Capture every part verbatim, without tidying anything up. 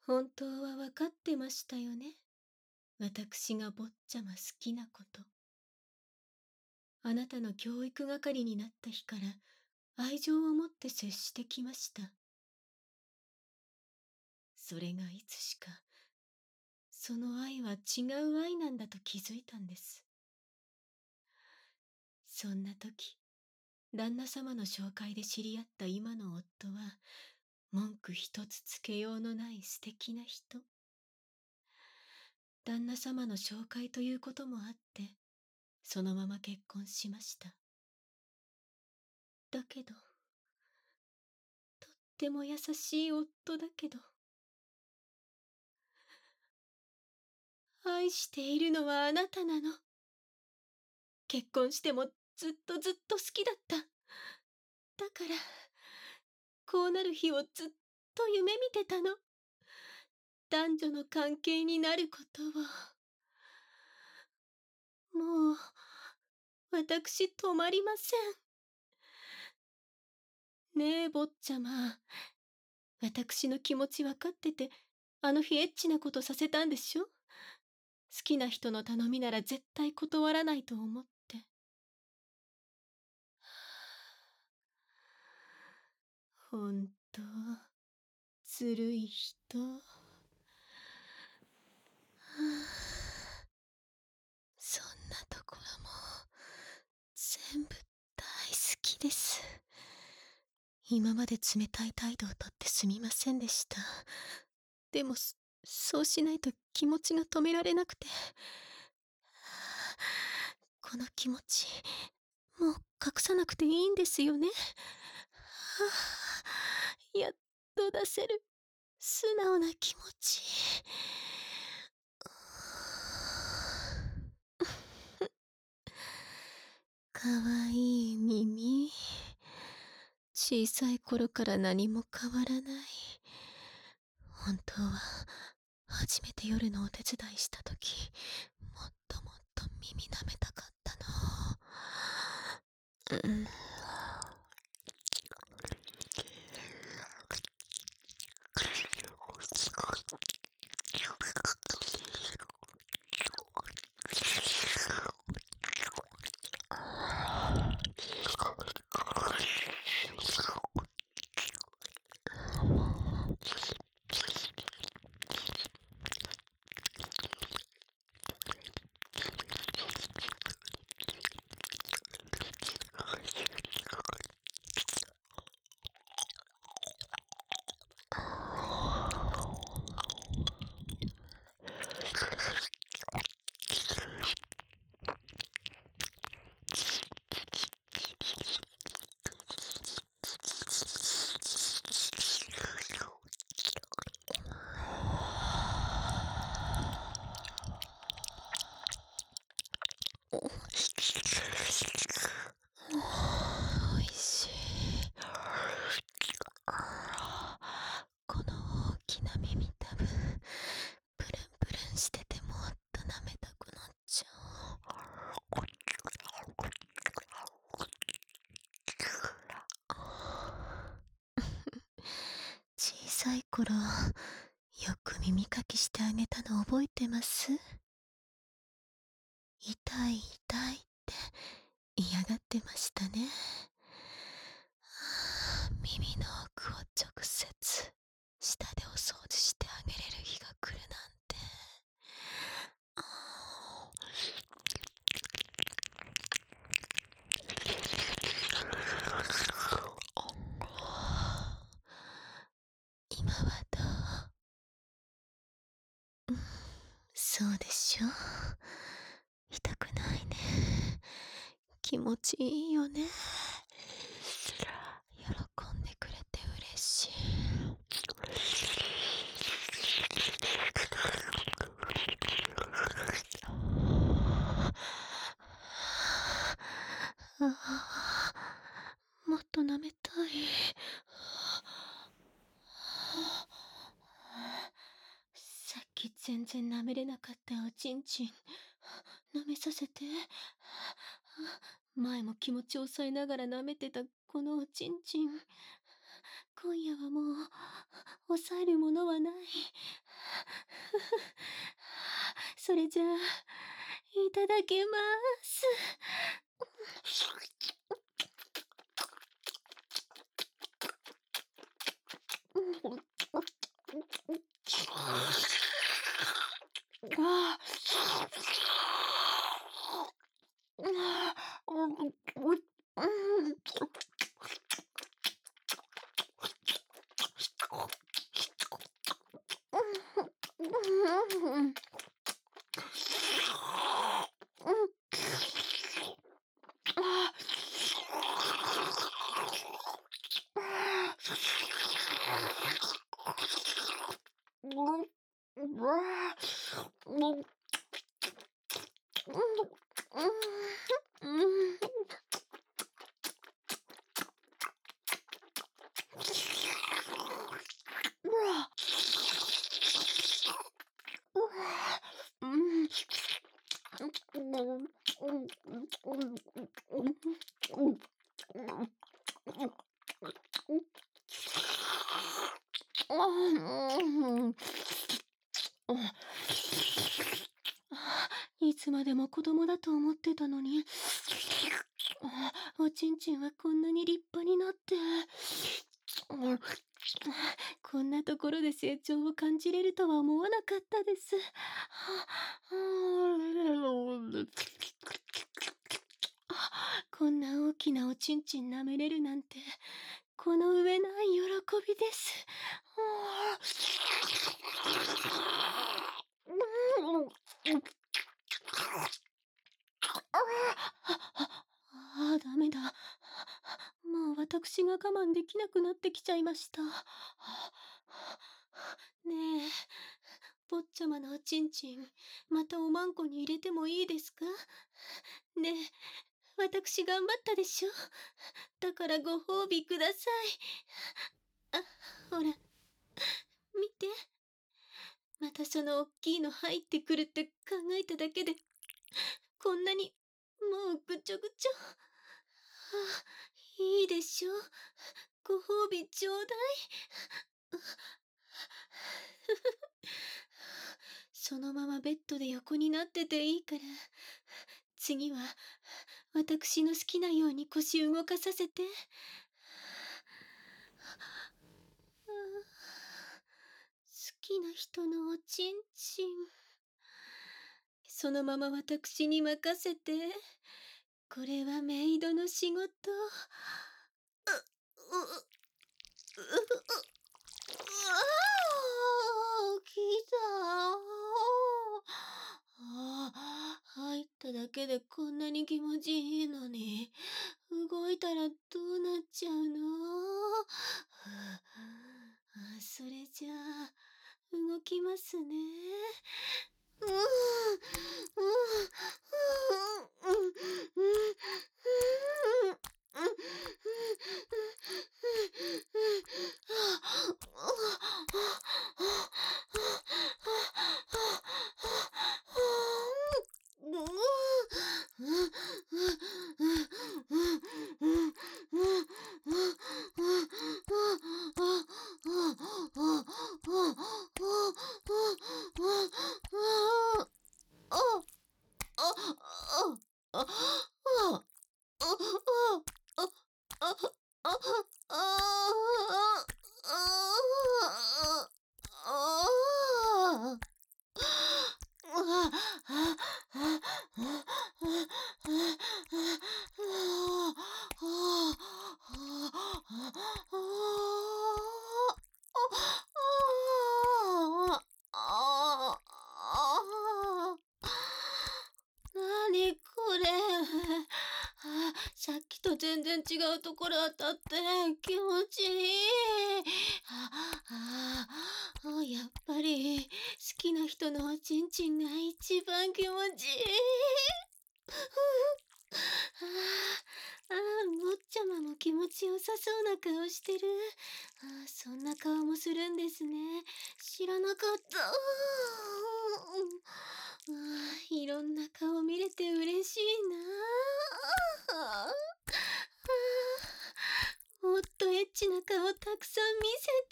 本当はわかってましたよね。私が坊ちゃま好きなこと。あなたの教育係になった日から愛情を持って接してきました。それがいつしか、その愛は違う愛なんだと気づいたんです。そんな時、旦那様の紹介で知り合った今の夫は、文句一つつけようのない素敵な人。旦那様の紹介ということもあって、そのまま結婚しました。だけど、とっても優しい夫だけど、愛しているのはあなたなの。結婚してもずっとずっと好きだった。だから、こうなる日をずっと夢見てたの。男女の関係になることを。もう、私止まりません。ねえ、坊ちゃま。私の気持ちわかってて、あの日エッチなことさせたんでしょ？好きな人の頼みなら絶対断らないと思って。ほんと、ずるい人。はあ、そんなところも、全部大好きです。今まで冷たい態度をとってすみませんでした。でも、そそうしないと気持ちが止められなくて。この気持ち、もう隠さなくていいんですよね。はあ、やっと出せる素直な気持ち。かわいい耳。小さい頃から何も変わらない。本当は初めて夜のお手伝いした時、もっともっと耳舐めたかったの。うん。おいしい。この大きな耳たぶ、プルンプルンしててもっと舐めたくなっちゃう。小さい頃、よく耳かきしてあげたの覚えてます？痛い痛いって嫌がってましたね。はあ、耳の奥を直接舌でお掃除してあげれる日が来るなんて。ああ、今はどう？うん、そうでしょ。痛くないね。気持ちいいよね。喜んでくれて嬉しい。ああ、もっと舐めたい。さっき全然舐めれなかったおちんちん、舐めさせて。前も気持ち抑えながら舐めてたこのおちんちん、 今夜はもう、抑えるものはない。それじゃあ、いただきます。あいつまでも子供だと思ってたのに、おちんちんはこんなに立派になって、こんなところで成長を感じれるとは思わなかったです。こんな大きなおちんちん舐めれるなんて、この上ない喜びです。ああ、ダメだ。もう私が我慢できなくなってきちゃいました。ねえ、坊ちゃまのおちんちん、またおまんこに入れてもいいですか？ねえ、私頑張ったでしょ？だからご褒美ください。あ、ほら、見て。またそのおっきいの入ってくるって考えただけで、こんなに、もうぐちょぐちょ。あ、いいでしょ？ご褒美ちょうだい。そのままベッドで横になってていいから、次は私の好きなように腰動かさせて。好きな人のおちんちん。そのまま私に任せて。これはメイドの仕事。う、う、う、ああ、来た。ああ、入っただけでこんなに気持ちいいのに、動いたらどうなっちゃうの？あ、それじゃあ、動きますね。うん、うん、うん、うん、うん、うん、なにこれ。あ、さっきと全然違うところ当たって気持ちいい。あああ、やっぱり好きな人のおちんちんが一番気持ちいい。ああ、坊ちゃまも気持ちよさそうな顔してる。あ、そんな顔もするんですね。知らなかった。あ、いろんな顔見れて嬉しいな。ああ、坊もっとエッチな顔たくさん見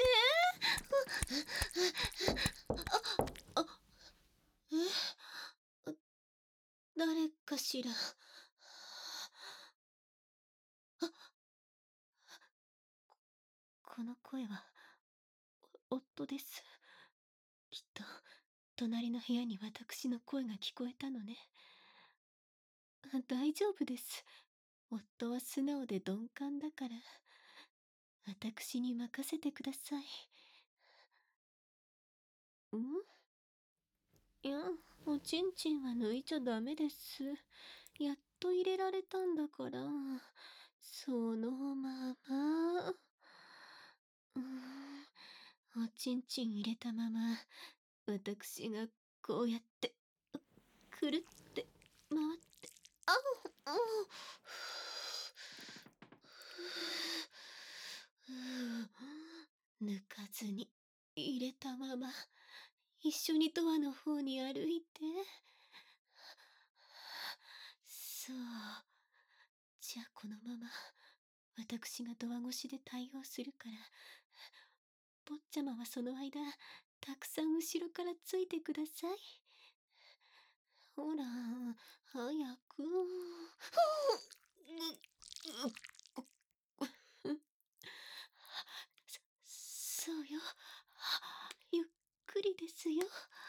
せて。あ、あ、え、誰かしら。あ、この声は、お夫です。きっと、隣の部屋に私の声が聞こえたのね。あ、大丈夫です。夫は素直で鈍感だから、私に任せてください。んいや、おちんちんは抜いちゃダメです。やっと入れられたんだから、そのまま。うーん、おちんちん入れたまま、私がこうやって、くるって回って、あう、うん、抜かずに入れたまま、一緒にドアの方に歩いて。そう。じゃあこのまま、私がドア越しで対応するから、坊ちゃまはその間、たくさん後ろからついてください。ほら、早く。そ、そうよ。ゆっくりですよ。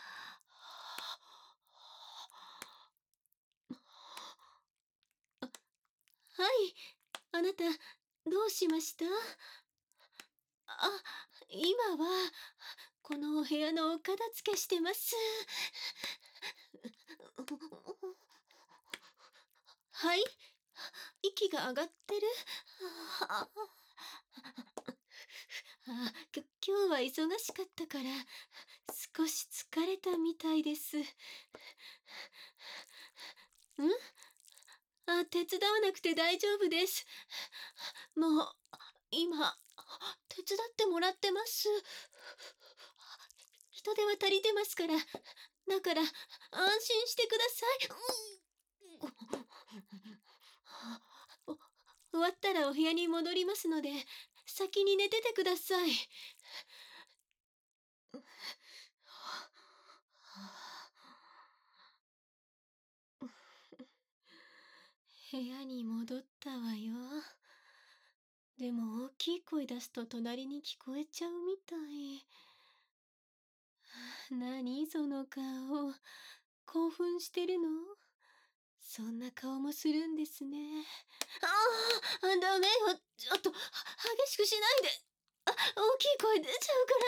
はい、あなた、どうしました？あ、今は、このお部屋のお片付けしてます。はい？息が上がってる？ああ、きょ今日は忙しかったから、少し疲れたみたいです。ん？あ、手伝わなくて大丈夫です。もう、今、手伝ってもらってます。人手は足りてますから。だから、安心してください。お終わったらお部屋に戻りますので、先に寝ててください。部屋に戻ったわよ。でも大きい声出すと隣に聞こえちゃうみたい。何その顔。興奮してるの？そんな顔もするんですね。ああ、ダメよ。ちょっと、激しくしないで。あ、大きい声出ちゃうから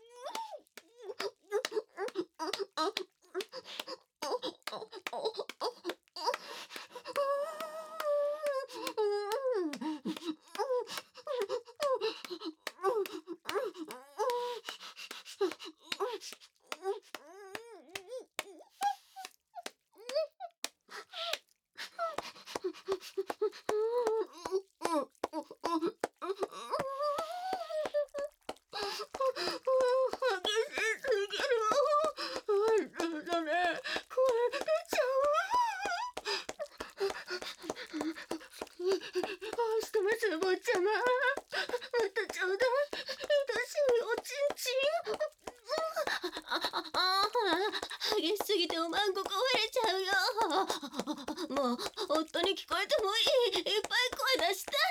激しすぎておまんこ壊れちゃうよ。もう、夫に聞こえてもいい。いっぱい声出した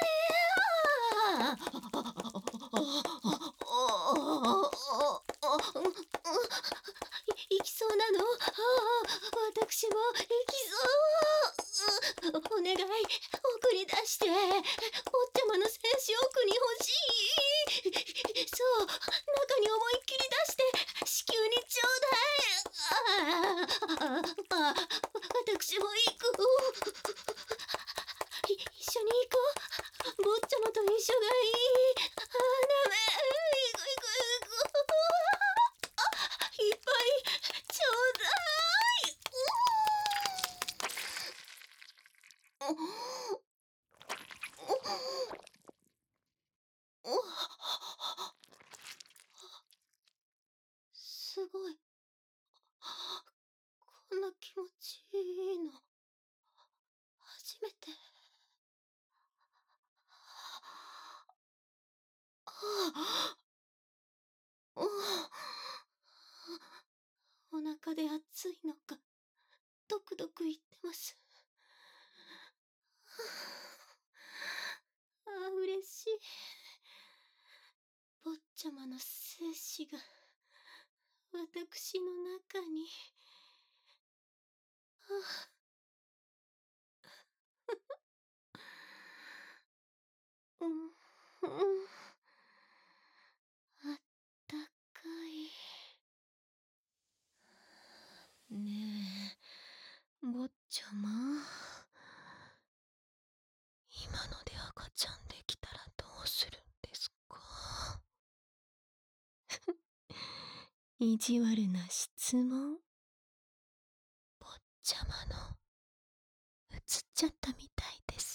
い。い、行きそうなの？ああ、私も行きそう。お願い、送り出して。おっちゃまの精子奥に欲しい。そう、中に思いっきり出して、子宮にちょうだい。ああ、あ、私も行く。い、一緒に行こう。坊ちゃまと一緒がいい。あ、ダメ。行く行く行く。あ、いっぱいちょうだい。すごい。こんな気持ちいいの。初めて。 中で暑いのか、ドクドク言ってます。ああ、嬉しい。坊ちゃまの精子が、私の中に。ああ、うん、うん。あったかい。ねえ、坊ちゃま。今ので赤ちゃんできたらどうするんですか？意地悪な質問？坊ちゃまの映っちゃったみたいです。